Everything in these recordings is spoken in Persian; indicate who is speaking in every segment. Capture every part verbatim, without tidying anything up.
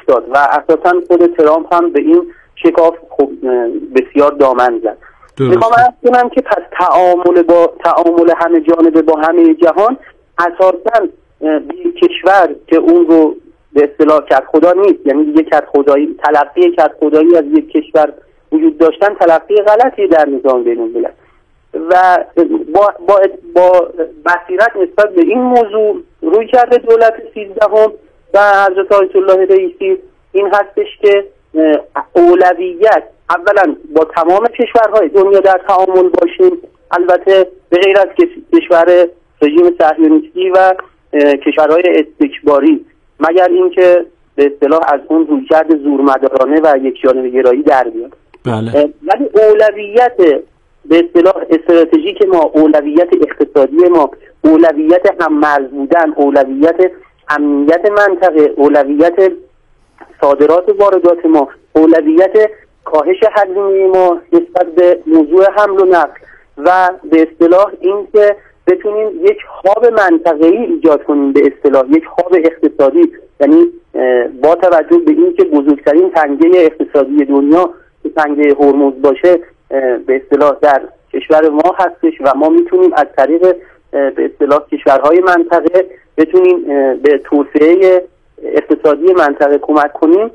Speaker 1: افتاد و اساسا خود ترامپ هم به این شکاف خب بسیار دامن زد. میخوام عرض کنم که پس تعامل با تعامل همه جانبه با همه جهان اساسا بی کشور که اون رو به اصطلاح کد خدا نیست، یعنی دیگه کد خدایی، تلقی کد خدایی از یک کشور وجود داشتن تلقی غلطی در نظام بین الملل و با با با بصیرت نسبت به این موضوع روی کرده دولت سیزدهم و حضرت آیت الله رئیسی این هستش که اولویت اولا با تمام کشورهای دنیا در تعامل باشیم، البته به غیر از کشور رژیم صهیونیستی و کشورهای استکباری، مگر اینکه به اصطلاح از اون رویکرد زورمدارانه و یکجانبه گرایی در بیاد.
Speaker 2: بله.
Speaker 1: ولی اولویت به اصطلاح استراتژیک ما، اولویت اقتصادی ما، اولویت هم‌مرز بودن، اولویت امنیت منطقه، اولویت صادرات و واردات ما، اولویت کاهش هزینه ما نسبت به موضوع حمل و نقل و به اصطلاح اینکه بتونیم یک هاب منطقه‌ای ایجاد کنیم، به اصطلاح یک هاب اقتصادی، یعنی با توجه به اینکه بزرگترین تنگه اقتصادی دنیا که تنگه هرمز باشه به اصطلاح در کشور ما هستش و ما میتونیم از طریق به اصطلاح کشورهای منطقه بتونیم به توسعه اقتصادی منطقه کمک کنیم.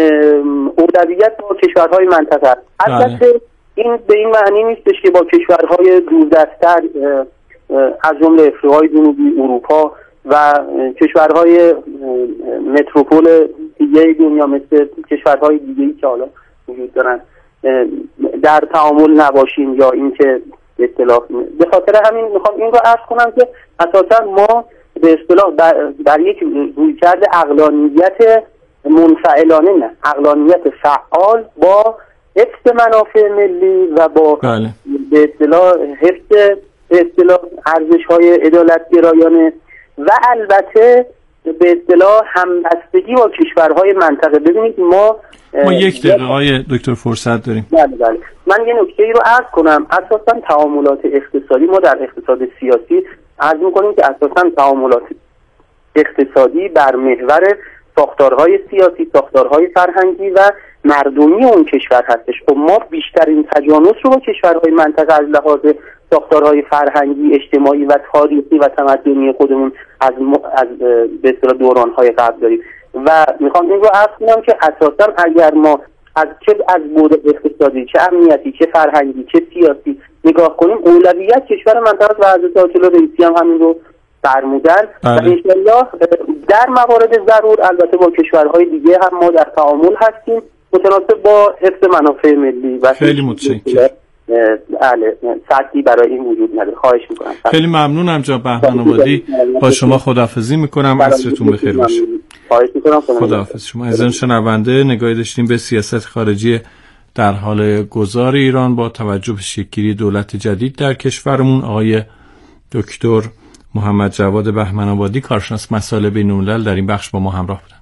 Speaker 1: اولویت با کشورهای منطقه است. البته این به این معنی نیستش که با کشورهای دوردست‌تر از جمله افریقای جنوبی، اروپا و کشورهای متروپول دیگه دنیا مثل کشورهای دیگه‌ای که حالا وجود دارن در تعامل نباشیم یا اینکه به اصطلاح به خاطر همین میخوام این رو عرض کنم که اساسا ما به اصطلاح در یک رویکرد عقلانیت منفعلانه، نه عقلانیت فعال با حفظ منافع ملی و با
Speaker 2: بله.
Speaker 1: به اصطلاح حفظ به اصطلاح ارزش‌های عدالت‌گرایانه و البته به اصطلاح همبستگی با کشورهای منطقه. ببینید ما
Speaker 2: ما یک دقیقه های دکتر فرصت داریم.
Speaker 1: بله بله. من یه نکته ای رو عرض کنم. اساساً تعاملات اقتصادی ما در اقتصاد سیاسی عرض می‌کنیم که اساساً تعاملات اقتصادی بر محور ساختارهای سیاسی، ساختارهای فرهنگی و مردمی اون کشور هستش. خب ما بیشترین تجانس رو با کشورهای منطقه از لحاظ ساختارهای فرهنگی، اجتماعی و تاریخی و تمدنی خودمون از از به اصطلاح دوران‌های قبل داریم و میخوام این رو عرض کنم که اساساً اگر ما از چه از بعد اقتصادی، چه امنیتی، چه فرهنگی، چه سیاسی نگاه کنیم، اولویت کشور منطقه و حضرت آیت الله رئیسی هم همین رو فرمودن و انشالله در موارد ضرور البته با کشورهای دیگه هم ما در تعامل هستیم متناسب با حفظ منافع ملی و
Speaker 2: خیلی متشکرم.
Speaker 1: بله سطحی برای این وجود نداره. خواهش میکنم.
Speaker 2: خیلی ممنونم جناب بهمن آبادی. با شما خداحافظی میکنم. عصرتون بخیر باشه.
Speaker 1: خواهش میکنم.
Speaker 2: خداحافظ. شما عزیزان شنونده نگاهی داشتیم به سیاست خارجی در حال گذار ایران با توجه به شکل‌گیری دولت جدید در کشورمون. آقای دکتر محمد جواد بهمن آبادی کارشناس مسائل بین‌الملل در این بخش با ما همراه بودند.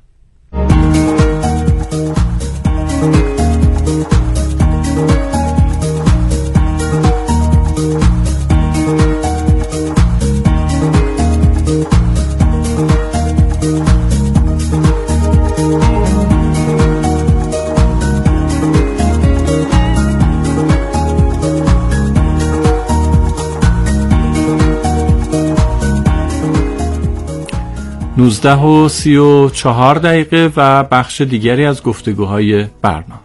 Speaker 2: نوزده و سی و چهار دقیقه و بخش دیگری از گفتگوهای برنامه.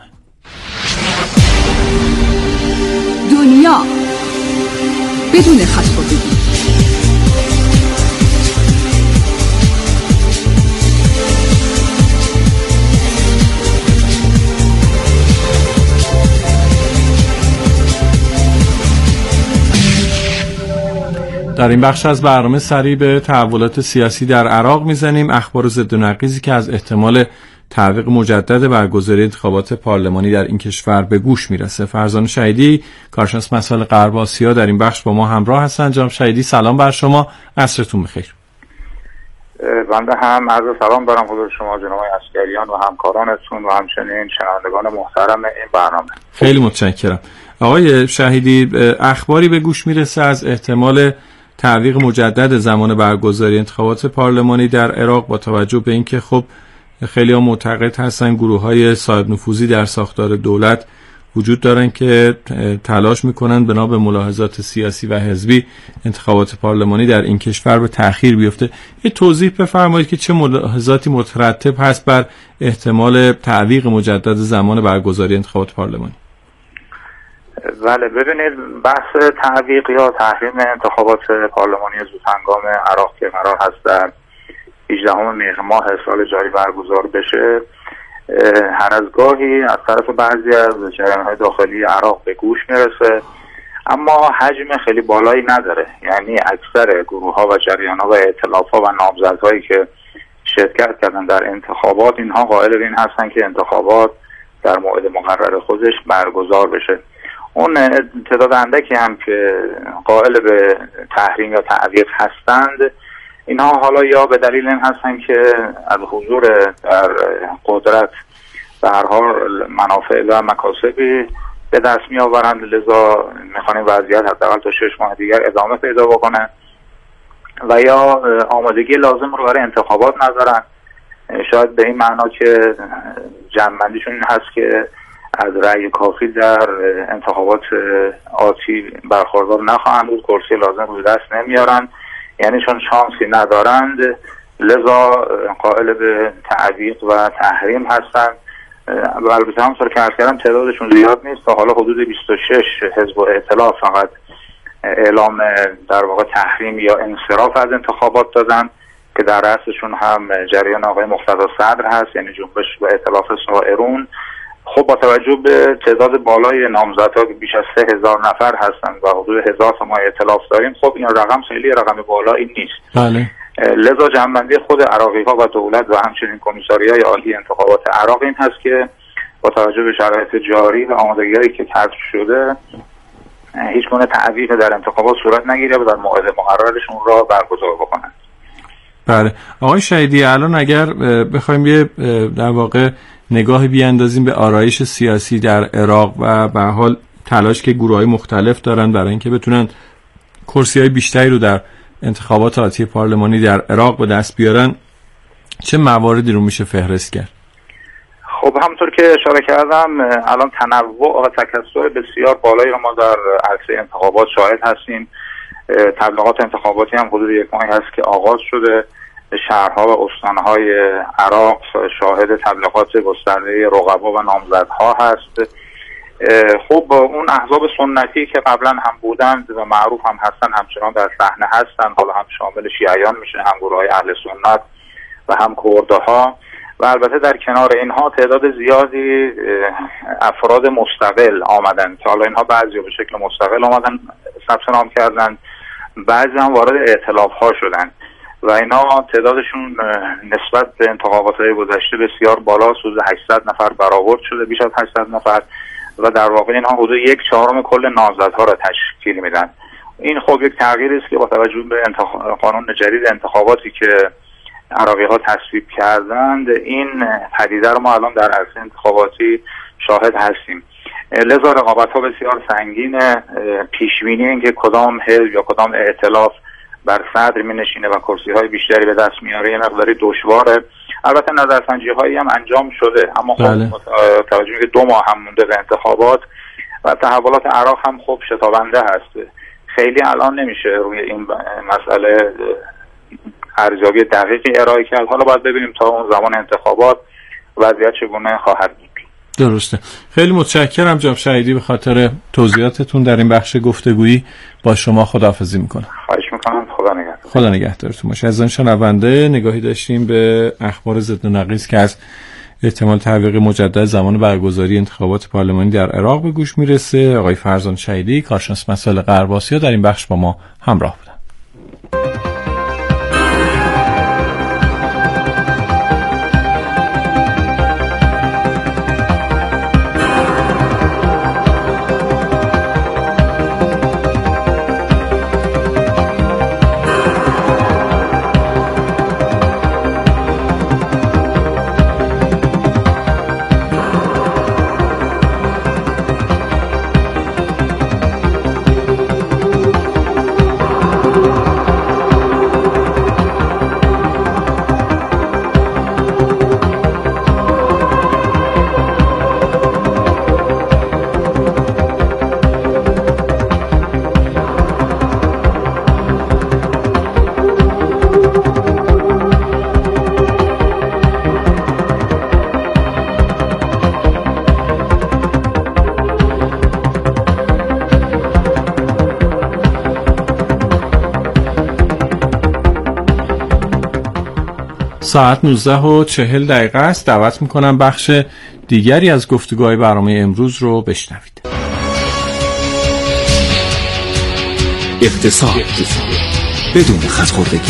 Speaker 3: دنیا بدون خط‌خوردگی.
Speaker 2: در این بخش از برنامه سری به تحولات سیاسی در عراق میزنیم. اخبار ضد و نقیضی که از احتمال تعویق مجدد برگزاری انتخابات پارلمانی در این کشور به گوش میرسه. فرزانه شهیدی کارشناس مسائل غرب آسیا در این بخش با ما همراه هستند. جناب شهیدی سلام بر شما، عصرتون بخیر.
Speaker 4: بنده هم عرض سلام دارم حضور شما جناب عسکریان و همکارانتون و همچنین شنوندگان محترم این برنامه.
Speaker 2: خیلی متشکرم. آقای شهیدی اخباری به گوش میرسه از احتمال تعویق مجدد زمان برگزاری انتخابات پارلمانی در عراق با توجه به اینکه خب خیلی ها معتقد هستن گروه های صاحب نفوذی در ساختار دولت وجود دارن که تلاش میکنن بنا به ملاحظات سیاسی و حزبی انتخابات پارلمانی در این کشور به تأخیر بیفته. یه توضیح بفرمایید که چه ملاحظاتی مترتب هست بر احتمال تعویق مجدد زمان برگزاری انتخابات پارلمانی؟
Speaker 4: بله، ببینید بحث تعویق یا تحریم انتخابات پارلمانی زودهنگام عراق که قرار هست در هجدهم مهر ماه سال جاری برگزار بشه، هر از گاهی از طرف بعضی از جریان‌های داخلی عراق به گوش میرسه، اما حجم خیلی بالایی نداره. یعنی اکثر گروه‌ها و جریان‌ها و ائتلاف‌ها و نامزدهایی که شرکت کردن در انتخابات، اینها قائل به این هستن که انتخابات در موعد مقرر خودش برگزار بشه. اون تعداد اندکی هم که قائل به تحریم یا تعویق هستند، اینها حالا یا به دلیل این هستن که از حضور در قدرت به هر حال منافع و مکاسبی به دست می آورند، لذا میخوان وضعیت حداقل تا شش ماه دیگر ادامه پیدا بکنه، و یا آمادگی لازم رو برای انتخابات ندارن، شاید به این معنا که جنبندیشون این هست که از رأی کافی در انتخابات آتی برخوردار نخواهند بود، کرسی لازم رو دست نمیارن، یعنی چون شانسی ندارند لذا قائل به تعویق و تحریم هستند. و البته همونطور که عرض کردم تعدادشون زیاد نیست، تا حالا حدود بیست و شش حزب و ائتلاف فقط اعلام در واقع تحریم یا انصراف از انتخابات دادن که در رأسشون هم جریان آقای مقتدی صدر هست، یعنی جنبش و ائتلاف سائرون. خب با توجه به تعداد بالای نامزدها که بیش از سه هزار نفر هستند و حدود هزار تا ما ائتلاف داریم، خب این رقم خیلی رقم بالایی نیست.
Speaker 2: بله.
Speaker 4: لذا جنبندی خود عراقی‌ها و دولت و همچنین کمیساریای عالی انتخابات عراق این هست که با توجه به شرایط جاری و آمادگی‌هایی که کسب شده، هیچ گونه تعویق در انتخابات صورت نگیره و در موعد مقررش اون را برگزار بکنند.
Speaker 2: بله. آقای شهیدی، الان اگر بخوایم یه در واقع نگاهی بیاندازیم به آرایش سیاسی در عراق و به حال تلاش که گروه‌های مختلف دارن برای اینکه بتونن کرسی‌های بیشتری رو در انتخابات آتی پارلمانی در عراق به دست بیارن، چه مواردی رو میشه فهرست کرد؟
Speaker 4: خب همونطور که اشاره کردم، الان تنوع و تکثر بسیار بالایی رو ما در عرصه انتخابات شاهد هستیم. تبلیغات انتخاباتی هم حدود یک ماهی هست که آغاز شده. شهرها و استانهای عراق شاهد تبلیغات گسترده رقبا و نامزدها هست. خب اون احزاب سنتی که قبلا هم بودند و معروف هم هستن همچنان در صحنه هستن، حالا هم شامل شیعیان میشه، هم گروه‌های اهل سنت و هم کردها، و البته در کنار اینها تعداد زیادی افراد مستقل آمدن که حالا اینها بعضی به شکل مستقل آمدن ثبت نام کردن، بعضی هم وارد ائتلاف ها شدن و اینا تعدادشون نسبت به انتخابات‌های گذشته بسیار بالا، حدود هشتصد نفر برآورد شده، بیش از هشتصد نفر، و در واقع اینها حدود یک چهارم کل نامزدها را تشکیل میدن. این خب یک تغییری است که با توجه به انتخ... قانون جدید انتخاباتی که عراقی‌ها تصویب کردند، این پدیده رو ما الان در عرصه انتخاباتی شاهد هستیم. لذا رقابت‌ها بسیار سنگینه. پیش‌بینی این که کدام حزب یا کدام ائتلاف بر صدر می‌نشینه و کرسی‌های بیشتری به دست میاره یه مقداری دشواره. البته نظرسنجی‌هایی هم انجام شده، اما خب بله. توجه به دو ماه هم مونده به انتخابات و تحولات عراق هم خب شتابنده هست. خیلی الان نمیشه روی این مسئله ارزیابی دقیقی ارائه کرد. حالا باید ببینیم تا اون زمان انتخابات وضعیت چگونه خواهد بود.
Speaker 2: درسته. خیلی متشکرم جناب شهیدی به خاطر توضیحاتتون در این بخش گفتگویی. با شما خداحافظی میکنم.
Speaker 4: خواهش میکنم. خدا نگهدار.
Speaker 2: خدا نگهدارتون باشه. از آن شنونده نگاهی داشتیم به اخبار ضد و نقیض که از احتمال تعویق مجدد زمان برگزاری انتخابات پارلمانی در عراق به گوش میرسه. آقای فرزان شهیدی، کارشناس مسائل غرب آسیا، در این بخش با ما همراه بودند. ساعت نوزده و چهل دقیقه است. دعوت میکنم بخش دیگری از گفتگوهای برنامه امروز رو بشنوید.
Speaker 5: اقتصاد بدون خودخوردگی.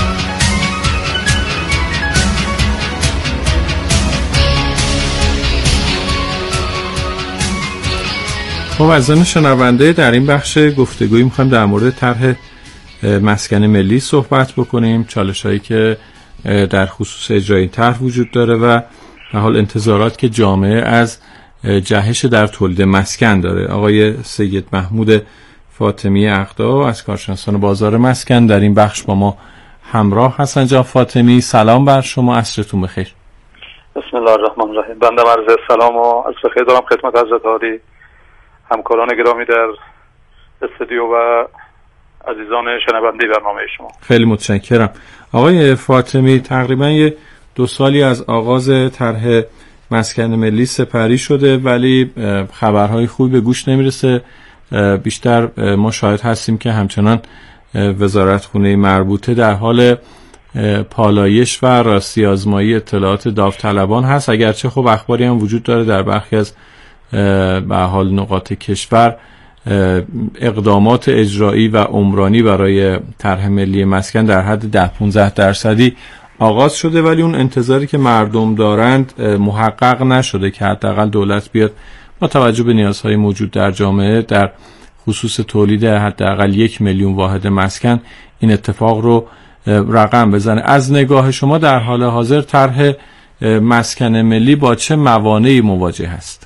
Speaker 2: خب عزیزان شنونده، در این بخش گفتگویی میخوایم در مورد طرح مسکن ملی صحبت بکنیم، چالش‌هایی که در خصوص اجرای طرح وجود داره و به حال انتظارات که جامعه از جهش در تولید مسکن داره. آقای سید محمود فاطمی عقدا از کارشناسان بازار مسکن در این بخش با ما همراه هستن. جناب فاطمی سلام بر شما، عصرتون بخیر.
Speaker 6: بسم الله الرحمن الرحیم. بنده عرض سلام و عصر بخیر دارم خدمت حضرت عالی، همکاران گرامی در استودیو و عزیزان شنونده برنامه شما.
Speaker 2: خیلی متشکرم. آقای فاطمی، تقریبا یه دو سالی از آغاز طرح مسکن ملی سپری شده ولی خبرهای خوبی به گوش نمیرسه. بیشتر ما شاهد هستیم که همچنان وزارتخونه مربوطه در حال پالایش و راستی آزمایی اطلاعات داوطلبان هست، اگرچه خب اخباری هم وجود داره در برخی از به حال نقاط کشور اقدامات اجرایی و عمرانی برای طرح ملی مسکن در حد ده پانزده درصدی آغاز شده، ولی اون انتظاری که مردم دارند محقق نشده که حداقل دولت بیاد با توجه به نیازهای موجود در جامعه در خصوص تولید حداقل یک میلیون واحد مسکن این اتفاق رو رقم بزنه. از نگاه شما در حال حاضر طرح مسکن ملی با چه موانعی مواجه است؟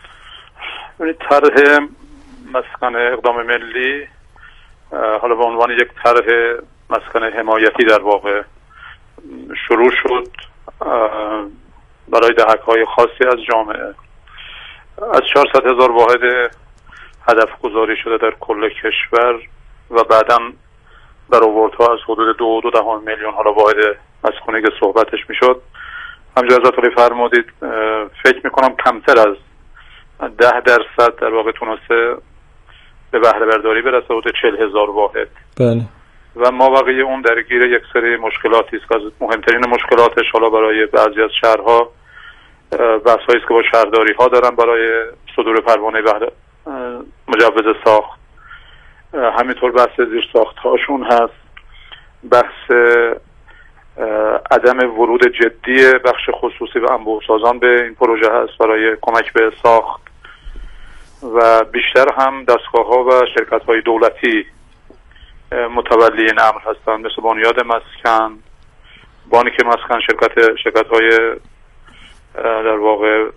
Speaker 6: طرح مسکن اقدام ملی حالا به عنوان یک طرح مسکن حمایتی در واقع شروع شد برای دهک‌های خاصی از جامعه. از چهارصد هزار واحد هدف گذاری شده در کل کشور و بعداً برآوردها از حدود دو دو دهم میلیون حالا واحد مسکونی که صحبتش میشد. همونجور حضرت عالی فرمودید فکر میکنم کمتر از ده درصد در واقع تونسته به بهره برداری برسه، حدود چهل هزار واحد.
Speaker 2: بله.
Speaker 6: و ما بقیه اون درگیر یک سری مشکلاتی است که از مهمترین مشکلاتش حالا برای بعضی از شهرها بحث‌هایی است که با شهرداری ها دارن برای صدور پروانه بهره مجوز ساخت، همینطور بحث زیر ساخت هاشون هست، بحث عدم ورود جدی بخش خصوصی و انبوه سازان به این پروژه هست برای کمک به ساخت و بیشتر هم دستگاه ها و شرکت های دولتی متولی این امر هستند، مثل بنیاد مسکن، بانک مسکن، شرکت شرکت های در واقع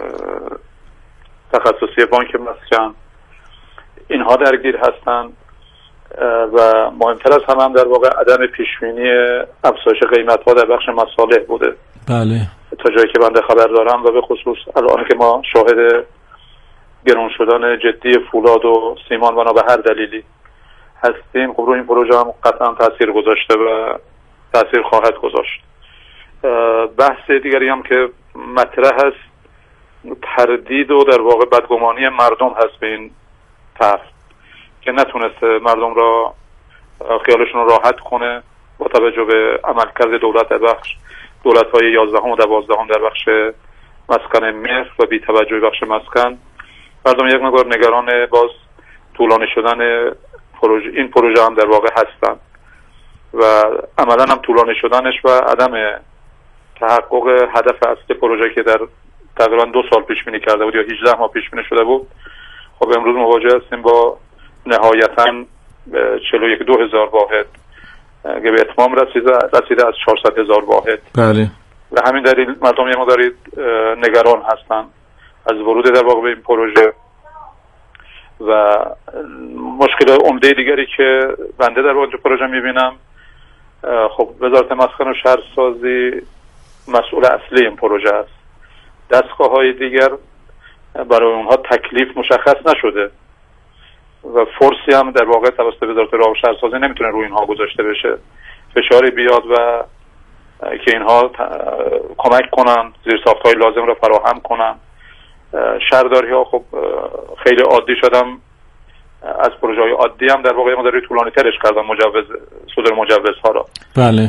Speaker 6: تخصصی بانک مسکن، اینها درگیر هستند و مهمتر از همه هم در واقع عدم پیشبینی افزایش قیمت ها در بخش مصالح بوده.
Speaker 2: بله. تا
Speaker 6: جایی که بنده خبر دارم و به خصوص الان که ما شاهد گران شدن جدی فولاد و سیمان بنا به هر دلیلی هستیم، خب روی این پروژه هم قطعا تاثیر گذاشته و تاثیر خواهد گذاشت. بحث دیگری هم که مطرح هست تردید و در واقع بدگمانی مردم هست به این طرح که نتونسته مردم را خیالشون رو راحت کنه با توجه به عملکرد دولت در بخش دولت‌های یازدهم و دوازدهم در بخش مسکن مهر و بی توجه بخش مسکن. مردم یک مقدار نگران باز طولانی شدن پروژه این پروژه هم در واقع هستن و عملا هم طولانی شدنش و عدم تحقق هدف اصلی پروژه که در تقریبا دو سال پیش بینی کرده بود یا هجده ماه پیش بینی شده بود، خب امروز مواجه هستیم با نهایتاً چهل و یک دو هزار واحد که به اتمام رسیده رسیده از چهارصد هزار واحد.
Speaker 2: بله.
Speaker 6: و همین دلیل مردم یه مقداری نگران هستن از ورود در واقع به این پروژه. و مشکل عمده دیگری که بنده در واقع پروژه میبینم، خب وزارت مسکن و شهرسازی مسئول اصلی این پروژه است. دستگاه های دیگر برای اونها تکلیف مشخص نشده و فرصی هم در واقع توسط وزارت راه و شهرسازی نمیتونه روی اینها گذاشته بشه. فشاری بیاد و که اینها کمک کنن، زیرساخت‌های لازم را فراهم کنن. شهرداری ها خب خیلی عادی شدن، از پروژه های عادی هم در واقع مداری طولانی ترش کردن مجوز صدور مجوز ها را.
Speaker 2: بله.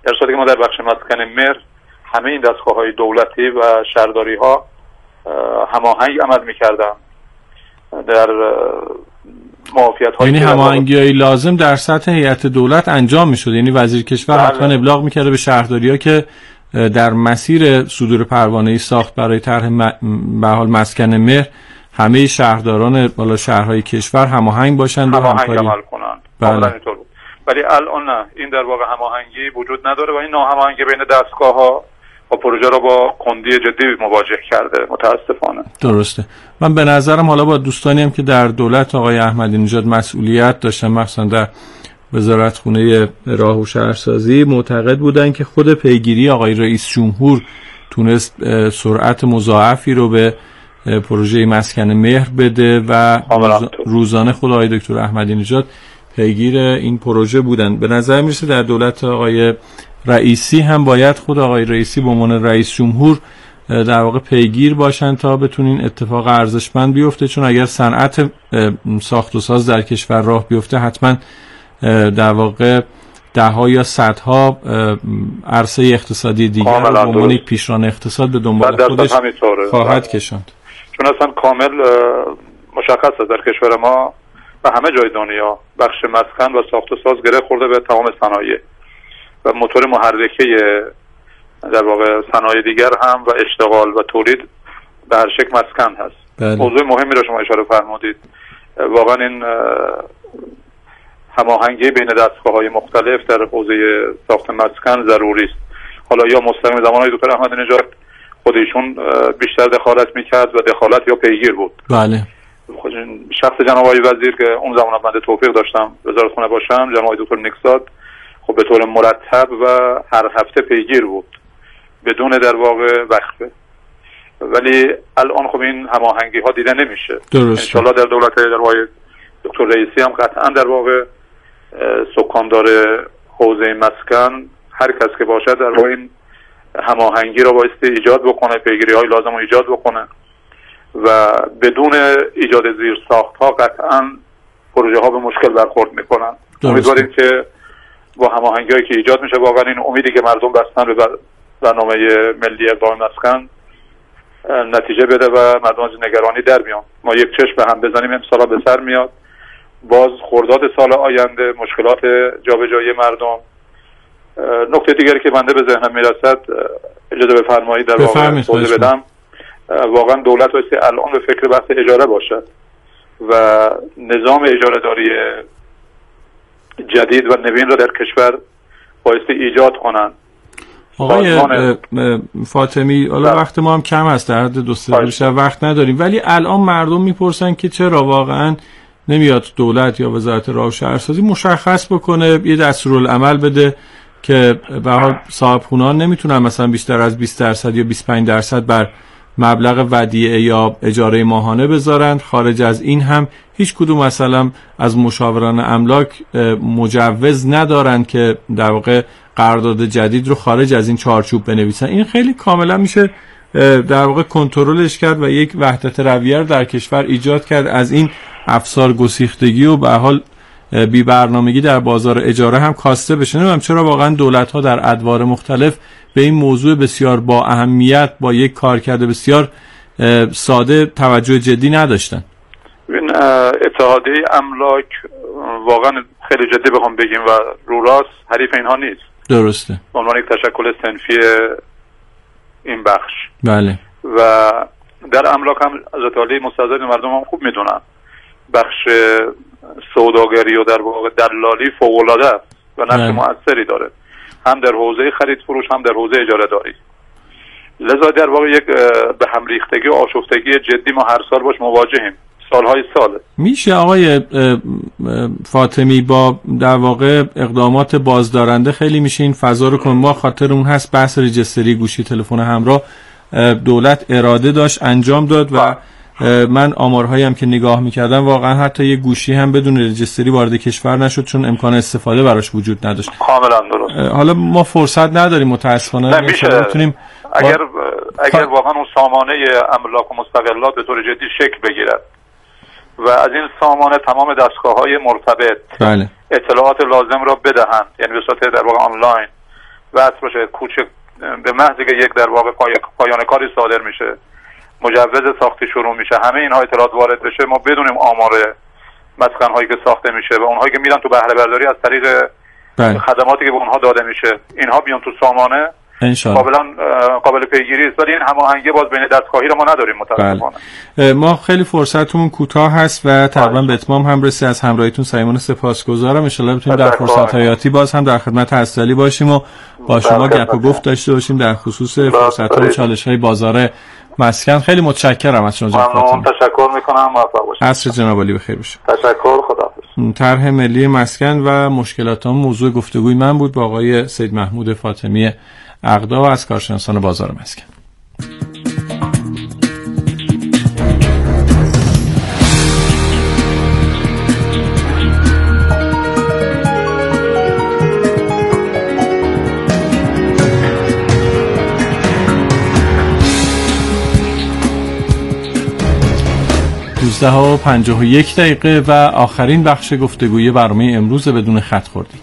Speaker 6: در صورتی که ما در بخش مسکن مهر همه این دستگاه‌های دولتی و شهرداری‌ها هماهنگ عمل می‌کردن در معافیت‌های،
Speaker 2: یعنی هماهنگی‌های لازم در سطح هیئت دولت انجام می‌شد. یعنی وزیر کشور حتما ابلاغ می‌کرد به شهرداری‌ها که در مسیر صدور پروانه ساخت برای طرح به حال مسکن مهر همه شهرداران بالا شهرهای کشور هماهنگ باشند و
Speaker 6: هماهنگ عمل کنند. کاملا اینطور بود. ولی الان نه، این در واقع هماهنگی وجود نداره و این ناهماهنگی بین دستگاه‌ها و پروژه را با کندی جدی مواجه کرده متاسفانه.
Speaker 2: درسته. من به نظرم حالا با دوستانی هم که در دولت آقای احمدی نژاد مسئولیت داشتن، مثلا در وزارت خونه راه و شهرسازی، معتقد بودن که خود پیگیری آقای رئیس جمهور تونست سرعت مضاعفی رو به پروژه مسکن مهر بده و روزانه خود آقای دکتر احمدی نژاد پیگیر این پروژه بودن. به نظر میرسه در دولت آقای رئیسی هم باید خود آقای رئیسی به عنوان رئیس جمهور در واقع پیگیر باشن تا بتونین اتفاق ارزشمند بیفته، چون اگر صنعت ساخت و ساز در کشور راه بیفته حتما در واقع ده ها یا صدها عرصه اقتصادی دیگر به عنوان یک پیشران اقتصاد به دنبال خودش خواهد کشاند.
Speaker 6: چون اصلا کامل مشخص است در کشور ما و همه جای دنیا بخش مسکن و ساخت و ساز گره خورده به تمام صنایع و موتور محرکه در واقع صنایع دیگر هم و اشتغال و تولید به هر شکل مسکن هست. بله. موضوع مهمی را شما اشاره فرمودید. واقعا این هماهنگی بین دستگاه‌های مختلف در حوزه ساخت مسکن ضروری است. حالا یا مستقیم زمانهای دکتر احمدی نژاد خودشون بیشتر دخالت میکرد و دخالت یا پیگیر بود.
Speaker 2: بله.
Speaker 6: شخص جناب آقای وزیر که اون زمان من توفیق داشتم وزارت خونه باشم، جناب آقای دکتر نیکزاد، خب به طور مرتب و هر هفته پیگیر بود بدون در واقع وقفه. ولی الان خب این هماهنگی ها دیده نمیشه. ان شاءالله در دولت در واقع دکتر رئیسی هم قطعا در واقع سکاندار حوزه مسکن هر کس که باشد در واقع این هماهنگی را بایستی ایجاد بکنه، پیگیری های لازم رو ایجاد بکنه و بدون ایجاد زیر ساخت ها قطعا پروژه ها به مشکل برخورد میکنن. امیدواریم که با هماهنگی هایی که ایجاد میشه واقعا این امیدی که مردم بستن به برنامه ملی اقدام مسکن نتیجه بده و مردم از نگرانی در بیان. ما یک چشم به هم بزنیم امسال به سر میاد، باز خرداد سال آینده مشکلات جابجایی مردم. نکته دیگری که بنده به ذهنم میرسد اجازه بفرمایید در واقع توضیح بدم. واقعا دولت باید الان به فکر بحث اجاره باشد و نظام اجاره داری جدید و نوین را در کشور بایستی ایجاد کنن.
Speaker 2: آقای فاطمی، حالا وقت ما هم کم هست، در حد دو سه بیشتر وقت نداریم، ولی الان مردم میپرسن که چرا واقعا نمیاد دولت یا وزارت راه و شهرسازی مشخص بکنه، یه دستورالعمل بده که به هر حال صاحبخونه‌ها نمیتونن مثلا بیشتر از بیست درصد یا بیست و پنج درصد بر مبلغ ودیعه یا اجاره ماهانه بذارن. خارج از این هم هیچ کدوم مثلا از مشاوران املاک مجوز ندارن که در واقع قرارداد جدید رو خارج از این چارچوب بنویسن. این خیلی کاملا میشه در واقع کنترلش کرد و یک وحدت رویه در کشور ایجاد کرد، از این افسار گسیختگی و به حال بی برنامگی در بازار اجاره هم کاسته بشه. نمیدونم چرا واقعا دولت ها در ادوار مختلف به این موضوع بسیار با اهمیت با یک کارکرد بسیار ساده توجه جدی نداشتن.
Speaker 6: این اتحادیه املاک واقعا خیلی جدی بخوام بگیم و رو راست حریف اینها نیست.
Speaker 2: درسته.
Speaker 6: به عنوان یک تشکل صنفی این بخش.
Speaker 2: بله.
Speaker 6: و در املاک هم حضرت عالی مستضعف مردم هم خوب میدونن بخش سوداگری و در واقع دلالی فوق‌العاده است و نقش مؤثری داره، هم در حوزه خرید فروش هم در حوزه اجاره داری. لذا در واقع یک به هم ریختگی و آشفتگی جدی ما هر سال باش مواجهیم، سالهای ساله.
Speaker 2: میشه آقای فاطمی با در واقع اقدامات بازدارنده خیلی میشه این فضا رو کنیم؟ ما خاطرمون هست بحث رجستری گوشی تلفن همراه دولت اراده داشت انجام داد و من آمارهایی هم که نگاه میکردم واقعا حتی یه گوشی هم بدون رجستری وارد کشور نشد چون امکان استفاده براش وجود نداشت.
Speaker 6: کاملا درست.
Speaker 2: حالا ما فرصت نداریم متاسفانه.
Speaker 6: نمیشه.
Speaker 2: بتونیم
Speaker 6: اگر اگر واقعا اون سامانه املاک و مستقلات به طور جدی شکل بگیرد و از این سامانه تمام دستگاه‌های مرتبط
Speaker 2: بله.
Speaker 6: اطلاعات لازم را بدهند، یعنی به صورت در واقع آنلاین وصل باشه، کوچک به محض که یک در واقع پای... پایان کاری صادر میشه، مجوز ساختی شروع میشه، همه اینها اطلاعات وارد بشه، ما بدونیم آمار مسکن هایی که ساخته میشه و اونهایی که میرن تو بهره برداری از طریق بله. خدماتی که به اونها داده میشه اینها بیان تو سامانه قابلا قابل پیگیری است، ولی این هماهنگی باز بین دستگاهی رو ما نداریم متاسفانه.
Speaker 2: بله. ما خیلی فرصتمون کوتاه هست و تقریبا به اتمام هم رسید. از همراهیتون صمیمانه سپاسگزارم. ان شاءالله بتونیم در فرصت‌های آتی باز هم در خدمت اصلی باشیم و با شما گپ و گفت داشته باشیم در خصوص فرصت‌ها و چالش‌های بازار مسکن. خیلی متشکرم از شما جناب فاطمی.
Speaker 6: تشکر می‌کنم. موفق باشید.
Speaker 2: عصر جناب عالی بخیر باشه.
Speaker 6: تشکر. خداحافظ.
Speaker 2: طرح ملی مسکن و مشکلات‌ها موضوع گفتگوی من بود با آقای سید محمود فاطمی عقدا و از کارشناسان بازار مسکن. دوازده و پنجاه و یک دقیقه و آخرین بخش گفتگوی برنامه امروز بدون خط خوردگی.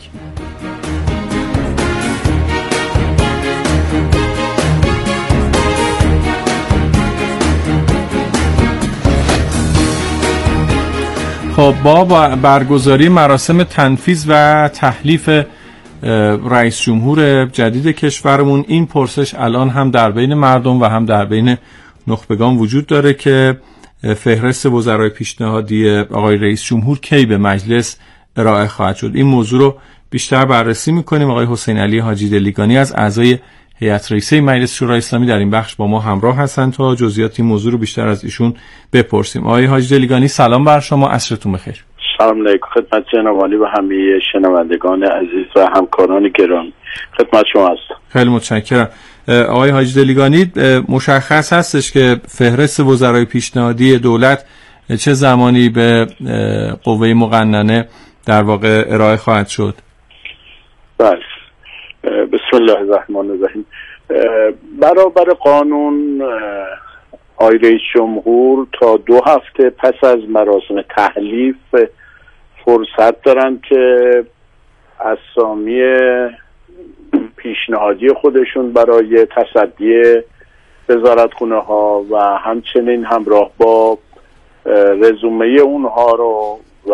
Speaker 2: خب با برگزاری مراسم تنفیذ و تحلیف رئیس جمهور جدید کشورمون این پرسش الان هم در بین مردم و هم در بین نخبگان وجود داره که فهرست وزرای پیشنهادی آقای رئیس جمهور کی به مجلس ارائه خواهد شد. این موضوع رو بیشتر بررسی می‌کنیم. آقای حسین علی حاجی دلیگانی از اعضای هیئت رئیسه مجلس شورای اسلامی در این بخش با ما همراه هستند تا جزئیات این موضوع رو بیشتر از ایشون بپرسیم. آقای حاجی دلیگانی سلام بر شما، عصرتون بخیر.
Speaker 7: سلام علیکم خدمت جناب عالی و همه شنوندگان عزیز و همکاران گرامی. خدمت شما هستم.
Speaker 2: خیلی متشکرم. آقای حاجی دلیگانی، مشخص هستش که فهرست وزرای پیشنهادی دولت چه زمانی به قوه مقننه در واقع ارائه خواهد شد؟
Speaker 7: بله. بسم الله الرحمن الرحیم. برابر قانون آقای رئیس جمهور تا دو هفته پس از مراسم تحلیف فرصت دارن که اسامی پیشنهادی خودشون برای تصدی وزارتخونه ها و همچنین همراه با رزومه اونها رو و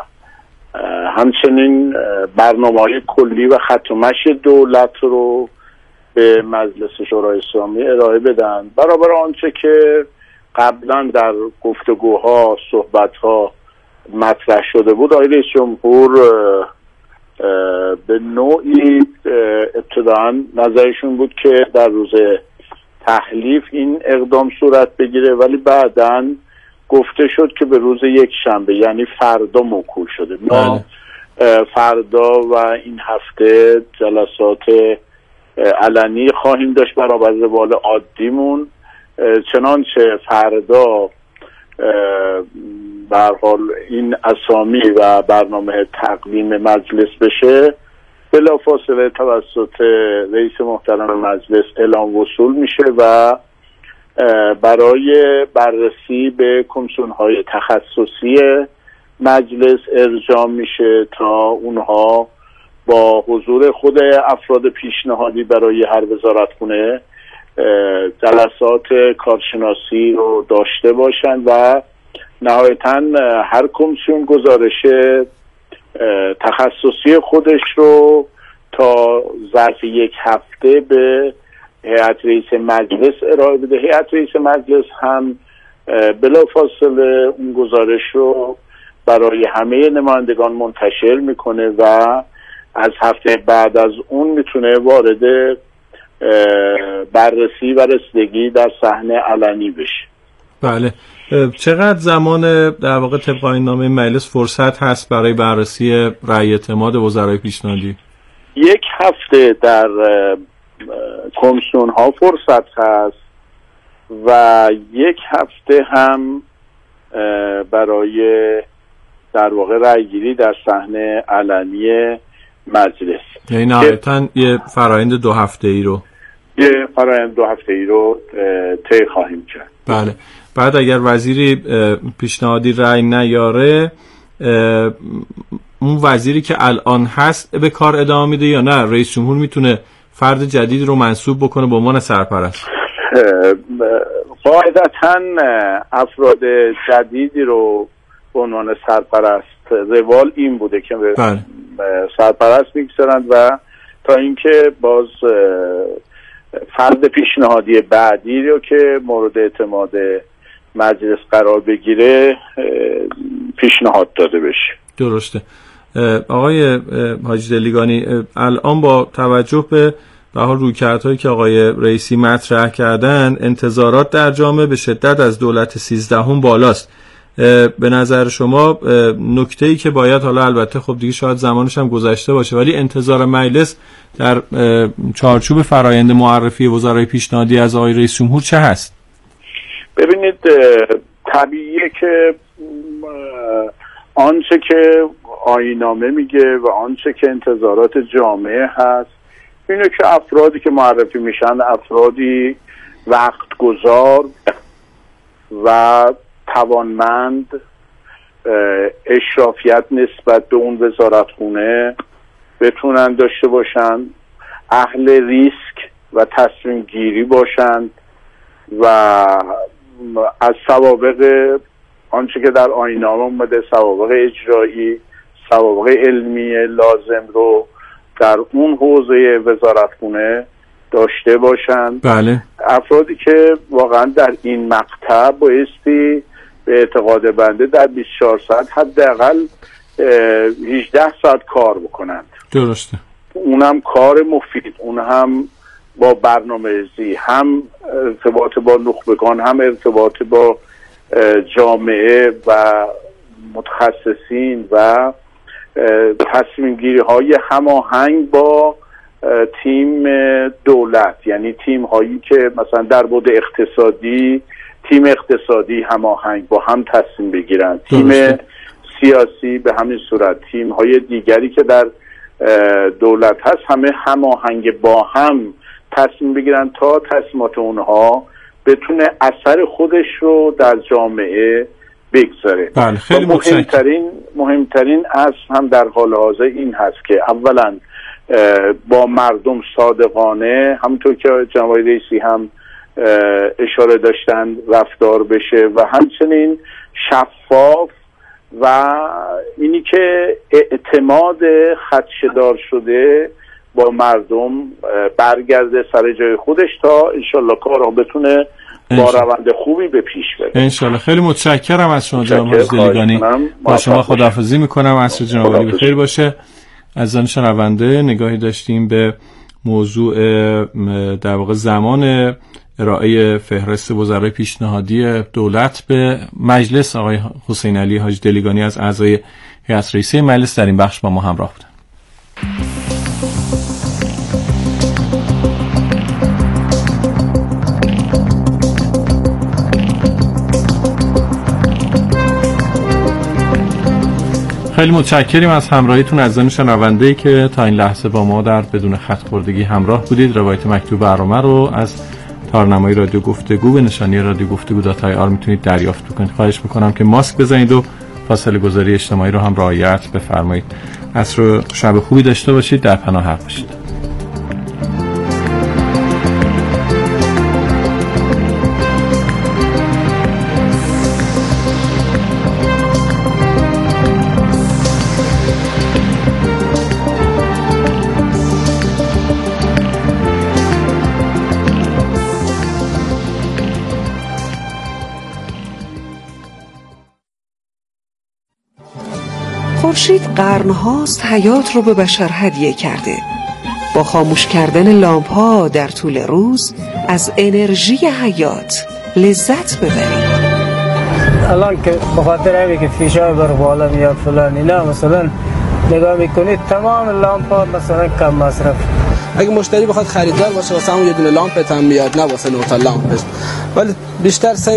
Speaker 7: همچنین برنامه‌های کلی و خط و مشی دولت رو به مجلس شورای اسلامی ارائه بدن. برابر آنچه که قبلا در گفتگوها صحبتها مطرح شده بود، آقای رئیس جمهور به نوعی ابتداعا نظرشون بود که در روز تحلیف این اقدام صورت بگیره، ولی بعداً گفته شد که به روز یک شنبه یعنی فردا موکول شده. ما فردا و این هفته جلسات علنی خواهیم داشت برابر روال عادیمون، چنانچه فردا به هر حال این اسامی و برنامه تقدیم مجلس بشه بلافاصله توسط رئیس محترم مجلس اعلام وصول میشه و برای بررسی به کمیسیون‌های تخصصی مجلس ارجاع میشه تا اونها با حضور خود افراد پیشنهادی برای هر وزارتخونه جلسات کارشناسی رو داشته باشن و نهایتاً هر کمیسیون گزارش تخصصی خودش رو تا ظرف یک هفته به هیئت رئیس مجلس ارائه بده. هیئت رئیس مجلس هم بلافاصله اون گزارش رو برای همه نمایندگان منتشر میکنه و از هفته بعد از اون میتونه وارد بررسی و رسیدگی در صحنه علنی بشه.
Speaker 2: بله. چقدر زمان در واقع طبق این نامه مجلس فرصت هست برای بررسی رأی اعتماد وزرای پیشنهادی؟
Speaker 7: یک هفته در کمیسیون ها فرصت هست و یک هفته هم برای در واقع رأی گیری در صحنه علنی مجلس.
Speaker 2: یعنی نهایتاً یه فرآیند دو هفته ای رو
Speaker 7: یه فرآیند دو هفته ای رو طی خواهیم کرد.
Speaker 2: بله. بعد اگر وزیری پیشنهادی رأی نیاره، اون وزیری که الان هست به کار ادامه میده یا نه رئیس جمهور میتونه فرد جدید رو منصوب بکنه به عنوان سرپرست؟
Speaker 7: قاعدتاً افراد جدیدی رو به عنوان سرپرست روال این بوده که بله. سرپرست میگذارند و تا اینکه باز فرد پیشنهادی بعدی رو که مورد اعتماد مجلس قرار بگیره پیشنهاد داده بشه.
Speaker 2: درسته. آقای حاجی دلیگانی، الان با توجه به به حال رویکردهایی که آقای رئیسی مطرح کردن، انتظارات در جامعه به شدت از دولت سیزدهم بالاست. به نظر شما نکته‌ای که باید، حالا البته خب دیگه شاید زمانش هم گذشته باشه، ولی انتظار مجلس در چارچوب فرایند معرفی وزرای پیشنهادی از آقای رئیس جمهور چه هست؟
Speaker 7: ببینید، طبیعیه که آنچه که آیین‌نامه میگه و آنچه که انتظارات جامعه هست اینه که افرادی که معرفی میشن افرادی وقت گذار و توانمند، اشرافیت نسبت به اون وزارتخونه بتونن داشته باشن، اهل ریسک و تصمیم گیری باشند و از سوابق آنچه که در آیین‌نامه اومده، سوابق اجرایی، سوابق علمی لازم رو در اون حوزه وزارتخونه داشته باشند.
Speaker 2: بله.
Speaker 7: افرادی که واقعا در این مقطع بایستی به اعتقاد بنده در بیست و چهار ساعت حداقل هجده ساعت کار بکنند.
Speaker 2: درسته.
Speaker 7: اونم کار مفید، اون هم با برنامه‌ریزی، هم ارتباط با نخبگان، هم ارتباط با جامعه و متخصصین و تصمیم گیری های هماهنگ با تیم دولت، یعنی تیم هایی که مثلا در بعد اقتصادی تیم اقتصادی هماهنگ با هم تصمیم بگیرن، تیم سیاسی به همین صورت، تیم های دیگری که در دولت هست همه هماهنگ با هم تصمیم بگیرن تا تصمیمات اونها بتونه اثر خودش رو در جامعه بگذاره.
Speaker 2: بله، خیلی
Speaker 7: مهمترین مهمترین اصل هم در حال حاضر این هست که اولا با مردم صادقانه، همونطور که جناب رئیسی هم اشاره داشتن، رفتار بشه و همچنین شفاف و اینی که اعتماد خدشه‌دار شده با مردم برگرده سر جای خودش تا انشالله کارها بتونه با روند خوبی به پیش بره.
Speaker 2: انشالله. خیلی متشکرم از شما جناب حاجی دلیگانی. با شما خداحافظی میکنم. عصر جناب عالی بخیر باشه. از آن شنونده نگاهی داشتیم به موضوع در واقع زمان ارائه فهرست وزرای پیشنهادی دولت به مجلس. آقای حسین علی حاجی دلیگانی از اعضای هیئت رئیسه مجلس در این بخش با ما همراه بودند. خیلی متشکریم از همراهیتون عزیزان شنونده‌ای که تا این لحظه با ما در بدون خط خوردگی همراه بودید. روایت مکتوب برنامه رو از تارنمای رادیو گفتگو به نشانی رادیو گفتگو دات آی آر میتونید دریافت بکنید. خواهش میکنم که ماسک بزنید و فاصله گذاری اجتماعی رو هم رعایت بفرمایید. عصر و شب خوبی داشته باشید. در پناه حق باشید.
Speaker 8: خورشید قرن‌هاست حیات رو به بشر هدیه کرده. با خاموش کردن لامپ‌ها در طول روز از انرژی حیات لذت ببرید.
Speaker 9: الان که بخاطر همین که فیشار بر بالا میاد فلان اینا، مثلا نگاه میکنید تمام لامپ‌ها مثلا کم مصرف.
Speaker 10: اگه مشتری بخواد خریدار باشه واسه همون یه دونه لامپ هم میاد، نه واسه نه تا لامپش، ولی بیشتر